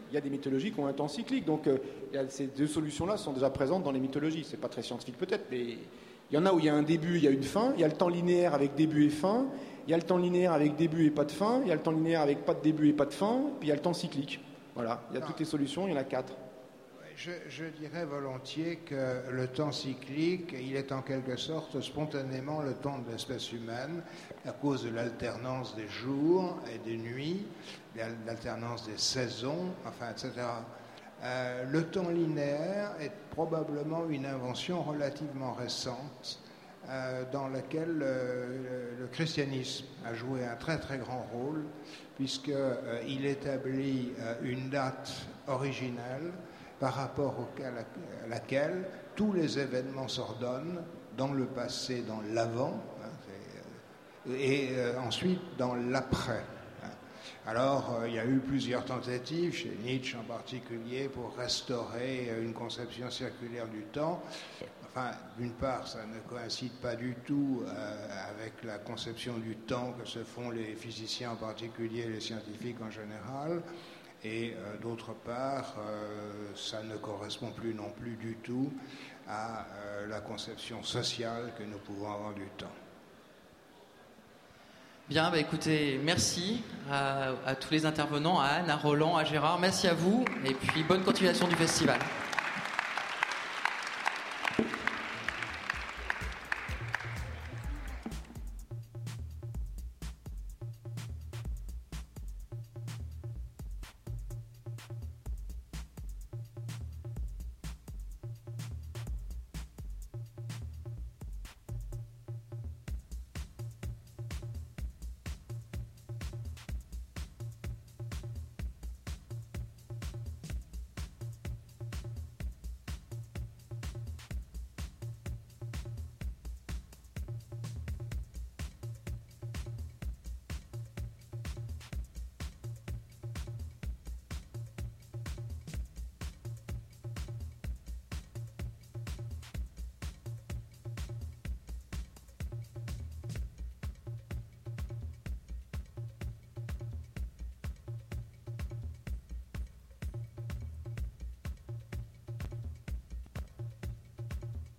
il y a des mythologies qui ont un temps cyclique. Donc ces deux solutions-là sont déjà présentes dans les mythologies. C'est pas très scientifique peut-être, mais il y en a où il y a un début, il y a une fin. Il y a le temps linéaire avec début et fin. Il y a le temps linéaire avec début et pas de fin. Il y a le temps linéaire avec pas de début et pas de fin. Puis il y a le temps cyclique. Voilà, il y a toutes les solutions, il y en a 4. Je dirais volontiers que le temps cyclique, il est en quelque sorte spontanément le temps de l'espèce humaine à cause de l'alternance des jours et des nuits, l'alternance des saisons, enfin, etc. Le temps linéaire est probablement une invention relativement récente dans laquelle le christianisme a joué un très très grand rôle, puisqu'il établit une date originelle par rapport à laquelle tous les événements s'ordonnent dans le passé, dans l'avant, et ensuite dans l'après. Alors, il y a eu plusieurs tentatives, chez Nietzsche en particulier, pour restaurer une conception circulaire du temps. Enfin, d'une part, ça ne coïncide pas du tout avec la conception du temps que se font les physiciens en particulier et les scientifiques en général. Et d'autre part, ça ne correspond plus non plus du tout à la conception sociale que nous pouvons avoir du temps. Bien, écoutez, merci à tous les intervenants, à Anne, à Roland, à Gérard. Merci à vous et puis bonne continuation du festival.